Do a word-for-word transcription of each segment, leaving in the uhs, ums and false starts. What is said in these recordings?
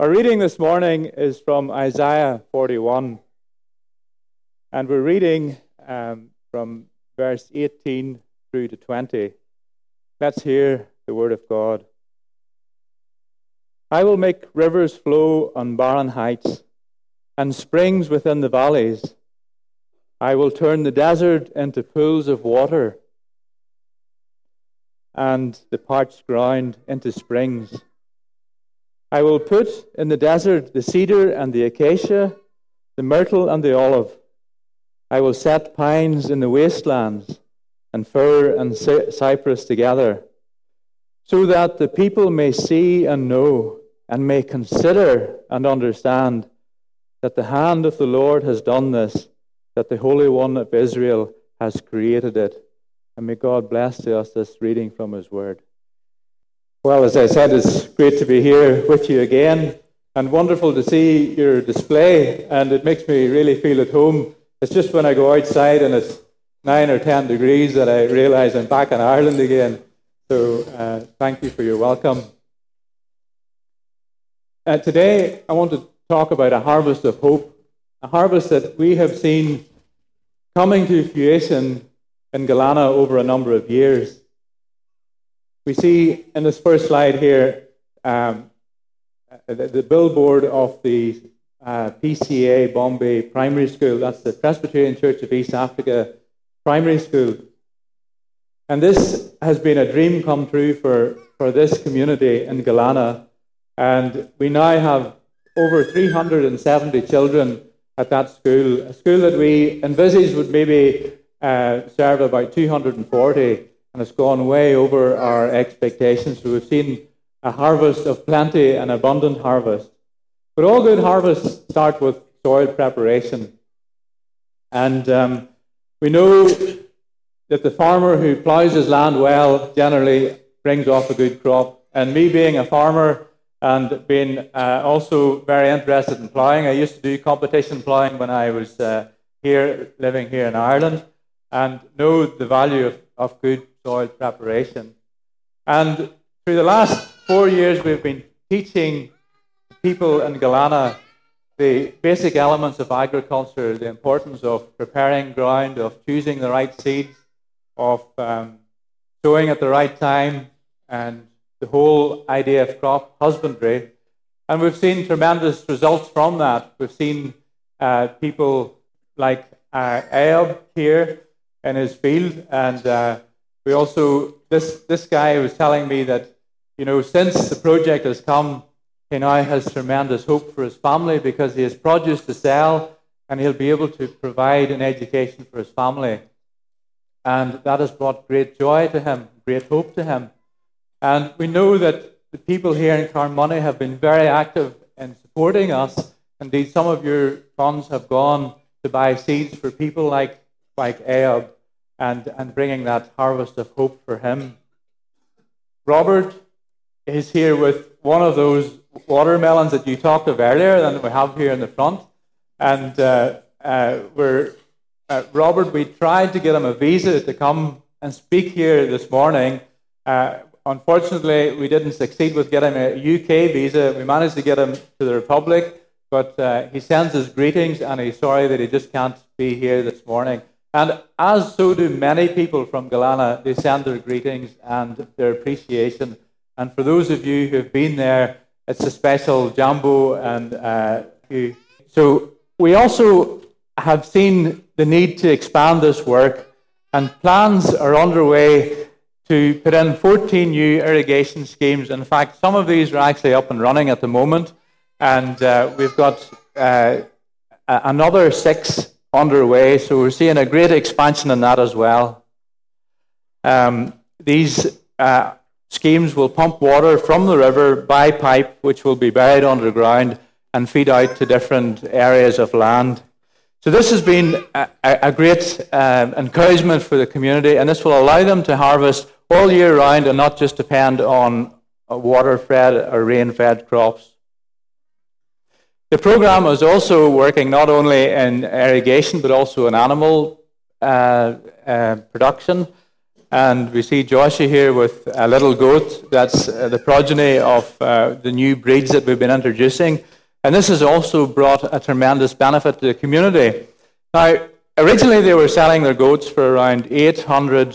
Our reading this morning is from Isaiah forty-one, and we're reading um, from verse eighteen through to twenty. Let's hear the word of God. I will make rivers flow on barren heights and springs within the valleys. I will turn the desert into pools of water and the parched ground into springs. I will put in the desert the cedar and the acacia, the myrtle and the olive. I will set pines in the wastelands, and fir and cypress together, so that the people may see and know, and may consider and understand that the hand of the Lord has done this, that the Holy One of Israel has created it. And may God bless to us this reading from His Word. Well, as I said, it's great to be here with you again, and wonderful to see your display, and it makes me really feel at home. It's just when I go outside and it's nine or ten degrees that I realise I'm back in Ireland again. So uh, thank you for your welcome. Uh, today, I want to talk about a harvest of hope, a harvest that we have seen coming to fruition in Gallana over a number of years. We see in this first slide here um, the, the billboard of the uh, P C A Bombay Primary School. That's the Presbyterian Church of East Africa Primary School. And this has been a dream come true for, for this community in Gallana. And we now have over three hundred seventy children at that school, a school that we envisaged would maybe uh, serve about two hundred forty. And it's gone way over our expectations. So we've seen a harvest of plenty, an abundant harvest. But all good harvests start with soil preparation. And um, we know that the farmer who ploughs his land well generally brings off a good crop. And me being a farmer and being uh, also very interested in ploughing, I used to do competition ploughing when I was uh, here, living here in Ireland, and know the value of, of good soil preparation. And through the last four years, we've been teaching people in Gallana the basic elements of agriculture, the importance of preparing ground, of choosing the right seeds, of um, sowing at the right time, and the whole idea of crop husbandry. And we've seen tremendous results from that. We've seen uh, people like uh, Ayub here in his field, and uh, we also, this, this guy was telling me that, you know, since the project has come, he now has tremendous hope for his family because he has produce to sell and he'll be able to provide an education for his family. And that has brought great joy to him, great hope to him. And we know that the people here in Carnmoney have been very active in supporting us. Indeed, some of your funds have gone to buy seeds for people like, like Ayub, and, and bringing that harvest of hope for him. Robert is here with one of those watermelons that you talked of earlier that we have here in the front. And uh, uh, we're, uh, Robert, we tried to get him a visa to come and speak here this morning. Uh, unfortunately, we didn't succeed with getting a U K visa. We managed to get him to the Republic, but uh, he sends his greetings and he's sorry that he just can't be here this morning. And as so do many people from Gallana, they send their greetings and their appreciation. And for those of you who have been there, it's a special jambo. And uh, you. So we also have seen the need to expand this work, and plans are underway to put in fourteen new irrigation schemes. In fact, some of these are actually up and running at the moment, and uh, we've got uh, another six underway, so we're seeing a great expansion in that as well. Um, these uh, schemes will pump water from the river by pipe, which will be buried underground and feed out to different areas of land. So this has been a, a great uh, encouragement for the community, and this will allow them to harvest all year round and not just depend on water-fed or rain-fed crops. The program is also working not only in irrigation but also in animal uh, uh, production. And we see Joshua here with a little goat. That's uh, the progeny of uh, the new breeds that we've been introducing. And this has also brought a tremendous benefit to the community. Now, originally they were selling their goats for around eight hundred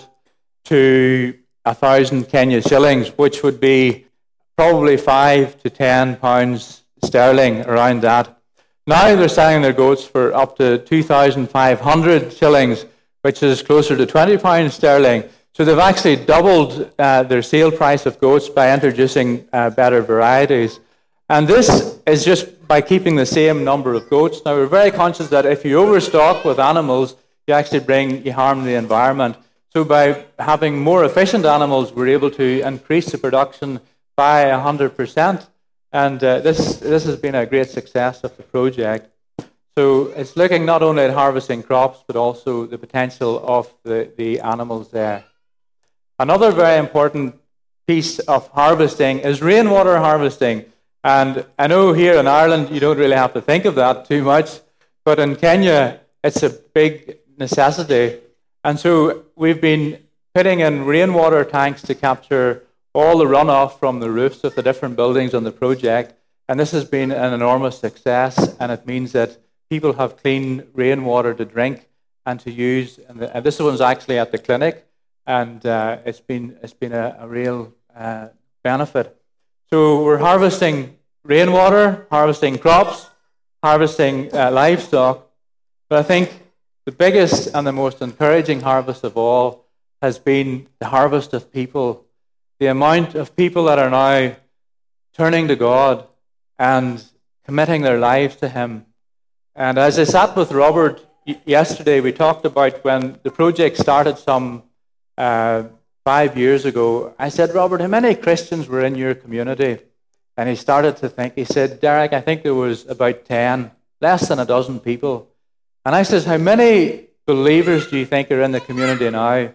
to one thousand Kenya shillings, which would be probably five to ten pounds sterling, around that. Now they're selling their goats for up to two thousand five hundred shillings, which is closer to twenty pounds sterling. So they've actually doubled uh, their sale price of goats by introducing uh, better varieties. And this is just by keeping the same number of goats. Now, we're very conscious that if you overstock with animals, you actually bring, you harm the environment. So by having more efficient animals, we're able to increase the production by one hundred percent. And uh, this, this has been a great success of the project. So it's looking not only at harvesting crops, but also the potential of the, the animals there. Another very important piece of harvesting is rainwater harvesting. And I know here in Ireland, you don't really have to think of that too much, but in Kenya, it's a big necessity. And so we've been putting in rainwater tanks to capture all the runoff from the roofs of the different buildings on the project. And this has been an enormous success, and it means that people have clean rainwater to drink and to use. And, the, and this one's actually at the clinic, and uh, it's been, it's been a, a real uh, benefit. So we're harvesting rainwater, harvesting crops, harvesting uh, livestock. But I think the biggest and the most encouraging harvest of all has been the harvest of people. The amount of people that are now turning to God and committing their lives to Him. And as I sat with Robert yesterday, we talked about when the project started some uh, five years ago. I said, Robert, how many Christians were in your community? And he started to think. He said, Derek, I think there was about ten, less than a dozen people. And I said, how many believers do you think are in the community now?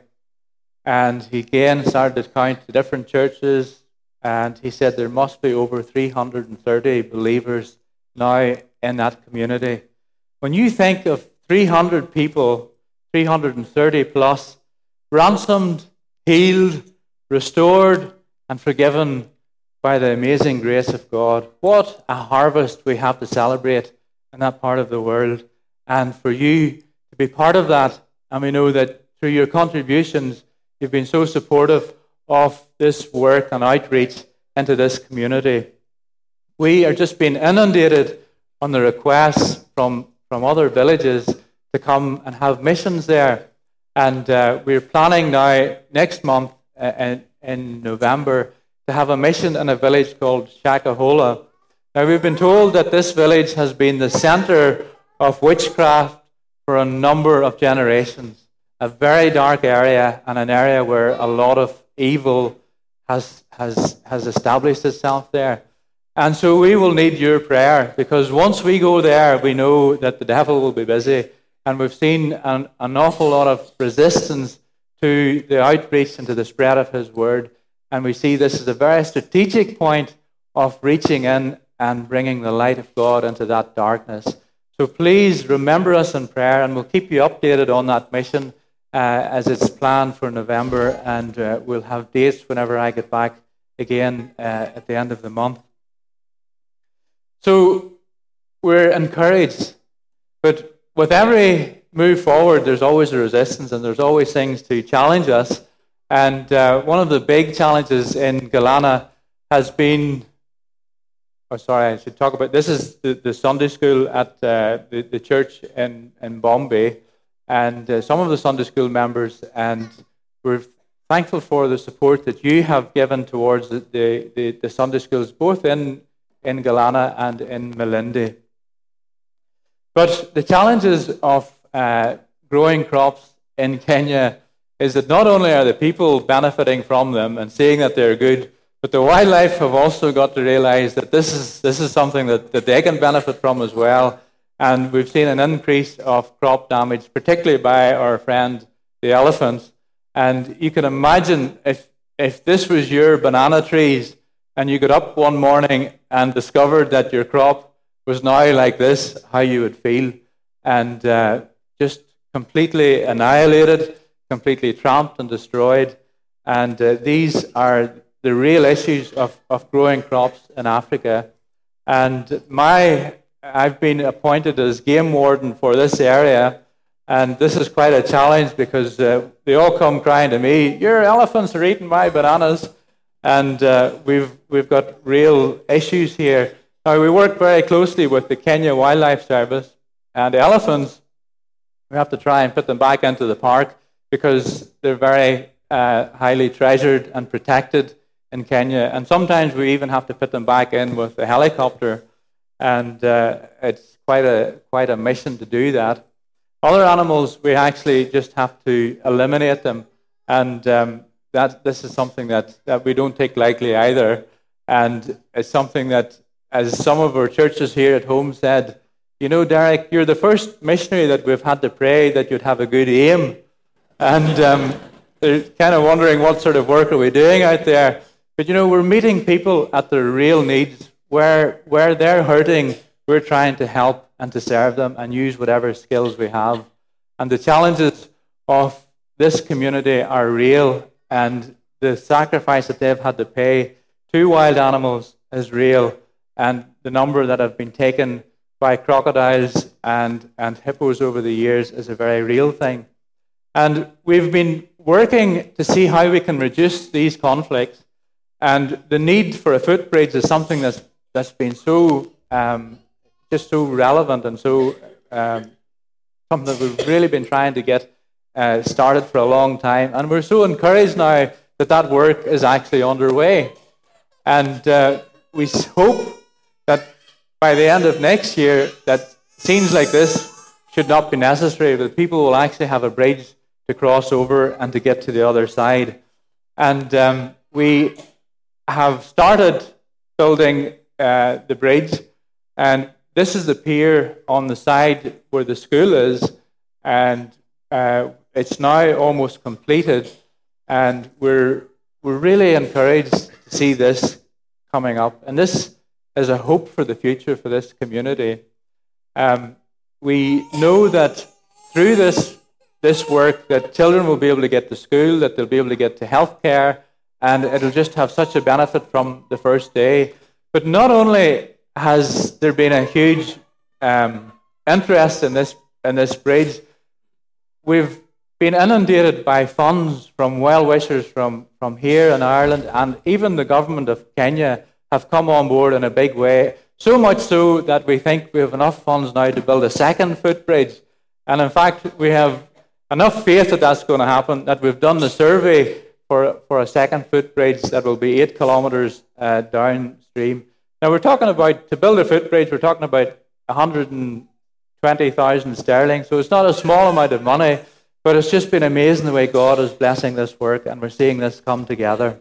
And he again started to count the different churches. And he said there must be over three hundred thirty believers now in that community. When you think of three hundred people, three hundred thirty plus, ransomed, healed, restored, and forgiven by the amazing grace of God, what a harvest we have to celebrate in that part of the world. And for you to be part of that, and we know that through your contributions, you've been so supportive of this work and outreach into this community. We are just being inundated on the requests from, from other villages to come and have missions there. And uh, we're planning now next month uh, in, in November to have a mission in a village called Shakahola. Now, we've been told that this village has been the center of witchcraft for a number of generations. A very dark area, and an area where a lot of evil has, has, has established itself there. And so we will need your prayer, because once we go there, we know that the devil will be busy. And we've seen an, an awful lot of resistance to the outreach and to the spread of his word. And we see this as a very strategic point of reaching in and bringing the light of God into that darkness. So please remember us in prayer, and we'll keep you updated on that mission uh, as it's planned for November. And uh, we'll have dates whenever I get back again uh, at the end of the month. So we're encouraged, but with every move forward, there's always a resistance, and there's always things to challenge us. And uh, one of the big challenges in Galana has been, oh, sorry, I should talk about, this is the, the Sunday school at uh, the, the church in, in Bombay, and uh, some of the Sunday school members, and we're thankful for the support that you have given towards the, the, the, the Sunday schools, both in, in Galana and in Malindi. But the challenges of uh, growing crops in Kenya is that not only are the people benefiting from them and seeing that they're good, but the wildlife have also got to realize that this is this is something that, that they can benefit from as well. And we've seen an increase of crop damage, particularly by our friend the elephants. And you can imagine if if this was your banana trees and you got up one morning and discovered that your crop was now like this, how you would feel. And uh, just completely annihilated. completely trampled and destroyed. And uh, these are the real issues of, of growing crops in Africa. And my, I've been appointed as game warden for this area, and this is quite a challenge because uh, they all come crying to me, "Your elephants are eating my bananas," and uh, we've we've got real issues here. Now, we work very closely with the Kenya Wildlife Service, and the elephants, we have to try and put them back into the park because they're very uh, highly treasured and protected in Kenya, and sometimes we even have to put them back in with a helicopter, and uh, it's quite a quite a mission to do that. Other animals, we actually just have to eliminate them, and um, that this is something that, that we don't take lightly either, and it's something that, as some of our churches here at home said, "You know, Derek, you're the first missionary that we've had to pray that you'd have a good aim," and um, they're kind of wondering what sort of work are we doing out there. But you know, we're meeting people at their real needs, where where they're hurting. We're trying to help and to serve them and use whatever skills we have. And the challenges of this community are real, and the sacrifice that they've had to pay to wild animals is real, and the number that have been taken by crocodiles and, and hippos over the years is a very real thing. And we've been working to see how we can reduce these conflicts, and the need for a footbridge is something that's, that's been so um, just so relevant and so um, something that we've really been trying to get uh, started for a long time. And we're so encouraged now that that work is actually underway. And uh, we hope that by the end of next year, that scenes like this should not be necessary, that people will actually have a bridge to cross over and to get to the other side. And um, we have started building uh, the bridge, and this is the pier on the side where the school is, and uh, it's now almost completed, and we're we're really encouraged to see this coming up, and this is a hope for the future for this community. Um, we know that through this this work that children will be able to get to school, that they'll be able to get to healthcare, and it'll just have such a benefit from the first day. But not only has there been a huge um, interest in this in this bridge, we've been inundated by funds from well-wishers from, from here in Ireland, and even the government of Kenya have come on board in a big way, so much so that we think we have enough funds now to build a second footbridge. And in fact, we have enough faith that that's going to happen, that we've done the survey for, for a second footbridge that will be eight kilometres uh, downstream. Now, we're talking about, to build a footbridge, we're talking about one hundred twenty thousand sterling, so it's not a small amount of money, but it's just been amazing the way God is blessing this work, and we're seeing this come together.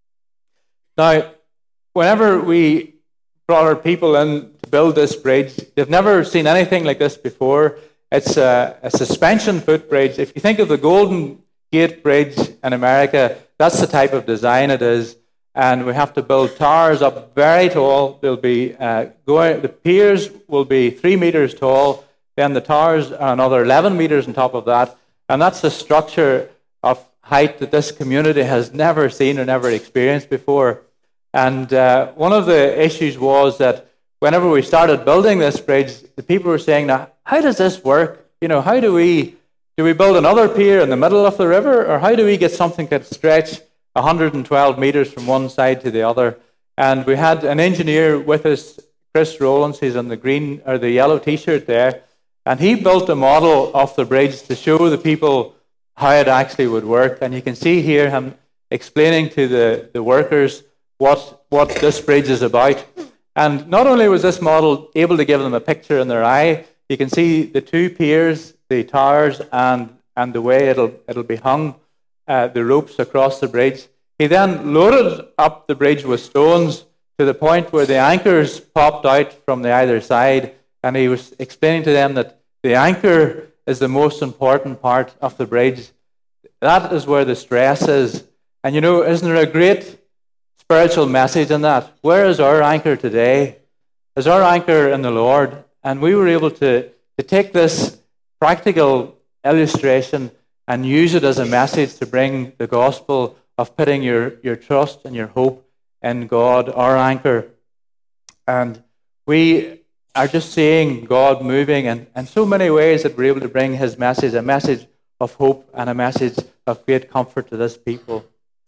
Now, whenever we brought our people in to build this bridge, they've never seen anything like this before. It's a, a suspension footbridge. If you think of the Golden Gate Bridge in America, that's the type of design it is. And we have to build towers up very tall. They'll be uh, going. The piers will be three meters tall. Then the towers are another eleven meters on top of that. And that's the structure of height that this community has never seen or never experienced before. And uh, one of the issues was that whenever we started building this bridge, the people were saying, "Now, how does this work? You know, how do we do we build another pier in the middle of the river, or how do we get something that stretch one hundred twelve meters from one side to the other?" And we had an engineer with us, Chris Rowlands. He's on the green or the yellow T-shirt there, and he built a model of the bridge to show the people how it actually would work. And you can see here him explaining to the, the workers what what this bridge is about. And not only was this model able to give them a picture in their eye, you can see the two piers, the towers, and and the way it'll it'll be hung. Uh, the ropes across the bridge. He then loaded up the bridge with stones to the point where the anchors popped out from the either side, and he was explaining to them that the anchor is the most important part of the bridge. That is where the stress is. And you know, isn't there a great spiritual message in that? Where is our anchor today? Is our anchor in the Lord? And we were able to, to take this practical illustration and use it as a message to bring the gospel of putting your, your trust and your hope in God, our anchor. And we are just seeing God moving in, in so many ways that we're able to bring his message, a message of hope and a message of great comfort to this people.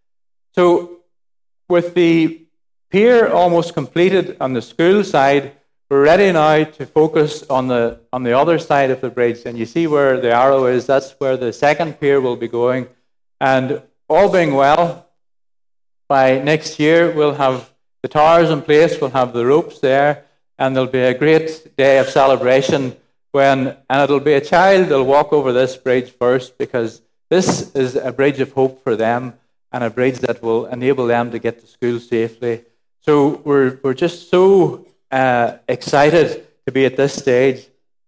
So with the pier almost completed on the school side, we're ready now to focus on the on the other side of the bridge. And you see where the arrow is, that's where the second pier will be going. And all being well, by next year we'll have the towers in place, we'll have the ropes there, and there'll be a great day of celebration when, and it'll be a child that'll walk over this bridge first, because this is a bridge of hope for them and a bridge that will enable them to get to school safely. So we're we're just so uh, excited to be at this stage.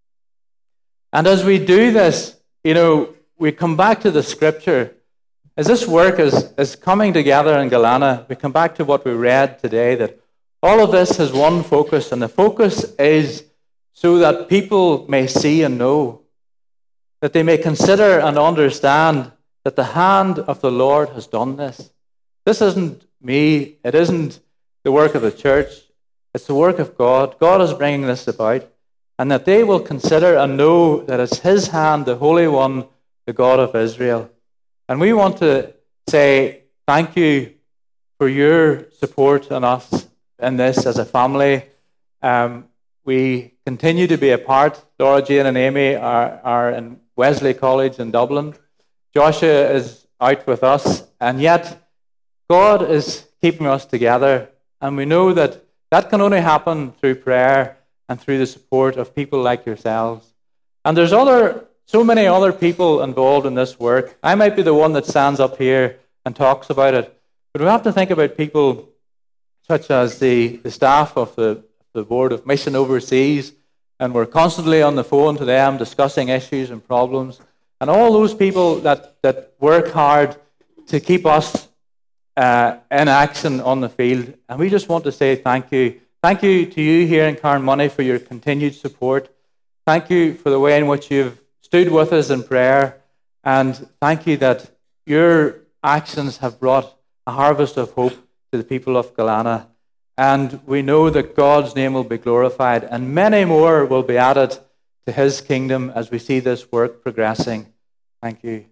And as we do this, you know, we come back to the scripture. As this work is, is coming together in Galana, we come back to what we read today, that all of this has one focus, and the focus is so that people may see and know, that they may consider and understand that the hand of the Lord has done this. This isn't me, it isn't the work of the church, it's the work of God. God is bringing this about, and that they will consider and know that it's his hand, the Holy One, the God of Israel. And we want to say thank you for your support on us in this as a family. Um, we continue to be a part. Laura, Jane and Amy are, are in Wesley College in Dublin. Joshua is out with us, and yet God is keeping us together. And we know that that can only happen through prayer and through the support of people like yourselves. And there's other so many other people involved in this work. I might be the one that stands up here and talks about it, but we have to think about people such as the, the staff of the, the Board of Mission Overseas, and we're constantly on the phone to them discussing issues and problems, and all those people that, that work hard to keep us uh, in action on the field. And we just want to say thank you. Thank you to you here in Carnmoney for your continued support. Thank you for the way in which you've stood with us in prayer, and thank you that your actions have brought a harvest of hope to the people of Galana. And we know that God's name will be glorified, and many more will be added to his kingdom as we see this work progressing. Thank you.